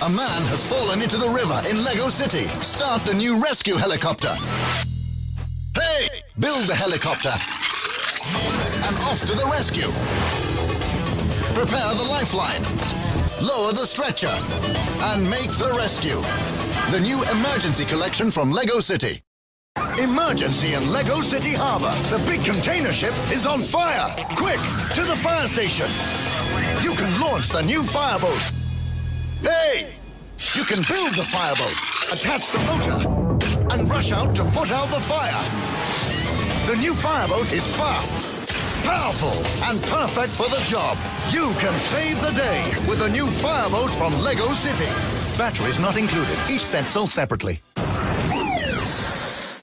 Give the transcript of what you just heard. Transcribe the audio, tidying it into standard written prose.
A man has fallen into the river in Lego City. Start the new rescue helicopter. Hey! Build the helicopter. And off to the rescue. Prepare the lifeline. Lower the stretcher. And make the rescue. The new emergency collection from Lego City. Emergency in Lego City Harbour. The big container ship is on fire. Quick, to the fire station. You can launch the new fireboat. Hey! You can build the fireboat, attach the motor, and rush out to put out the fire. The new fireboat is fast, powerful, and perfect for the job. You can save the day with a new fireboat from Lego City. Batteries not included. Each set sold separately.